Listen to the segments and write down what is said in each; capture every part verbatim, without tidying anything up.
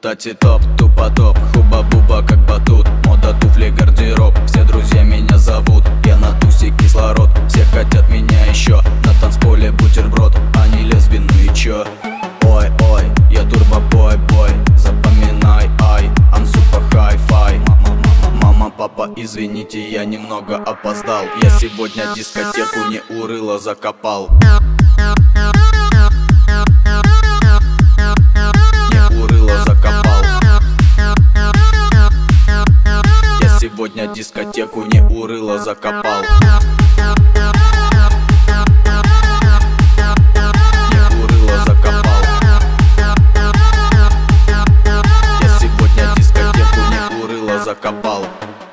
Тати топ, тупо топ, хуба-буба как батут. Мода, туфли, гардероб, все друзья меня зовут. Я на тусе кислород, все хотят меня еще. На танцполе бутерброд, они лесбины и чё? Ой, ой, я турбо-бой, бой, запоминай, ай, I'm super hi-fi. Мама, папа, извините, я немного опоздал. Я сегодня дискотеку не урыло закопал. Сегодня дискотеку не урыло закопал. Не урыло закопал. Я сегодня дискотеку не урыло закопал.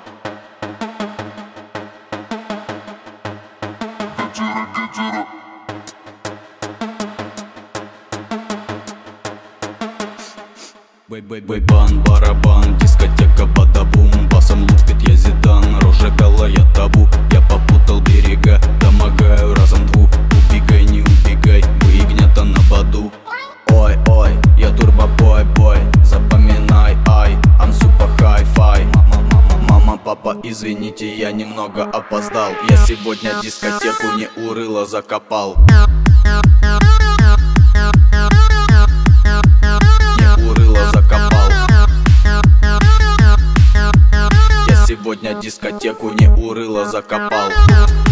Бэй-бэй-бэй-бан, барабан, дискотека бадабум. Басом лупит я Зидан, рожа белая табу. Я попутал берега, домогаю разом двух. Убегай, не убегай, выгнята на баду. Ой, ой, я турбо-бой, бой, запоминай, ай, I'm super hi-fi. Мама, папа, извините, я немного опоздал. Я сегодня дискотеку не урыло закопал. Сегодня дискотеку не урыло закопал.